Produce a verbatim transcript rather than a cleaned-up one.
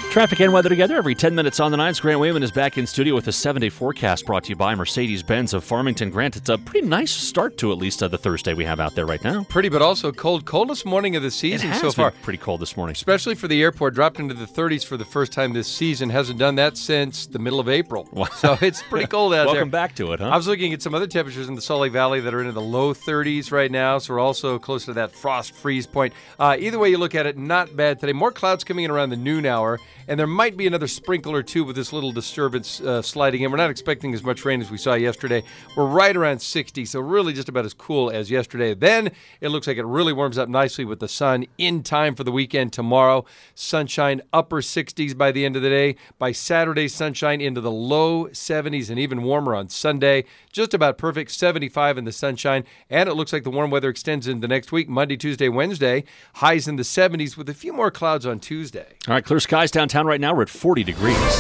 Traffic and weather together every ten minutes on the nines. Grant Wayman is back in studio with a seven-day forecast brought to you by Mercedes-Benz of Farmington. Grant, it's a pretty nice start to at least uh, the Thursday we have out there right now. Pretty, but also cold. Coldest morning of the season it has so far. Been pretty cold this morning. Especially for the airport. Dropped into the thirties for the first time this season. Hasn't done that since the middle of April. Wow. So it's pretty cold out Welcome there. Welcome back to it, huh? I was looking at some other temperatures in the Salt Lake Valley that are into the low thirties right now, so we're also close to that frost freeze point. Uh, either way you look at it, not bad today. More clouds coming in around the noon hour, and there might be another sprinkle or two with this little disturbance uh, sliding in. We're not expecting as much rain as we saw yesterday. We're right around sixty, so really just about as cool as yesterday. Then it looks like it really warms up nicely with the sun in time for the weekend tomorrow. Sunshine upper sixties by the end of the day. By Saturday, sunshine into the low seventies and even warmer on Sunday. Just about perfect, seventy-five in the sunshine. And it looks like the warm weather extends into next week, Monday, Tuesday, Wednesday. Highs in the seventies with a few more clouds on Tuesday. All right, clear skies downtown right now. We're at forty degrees.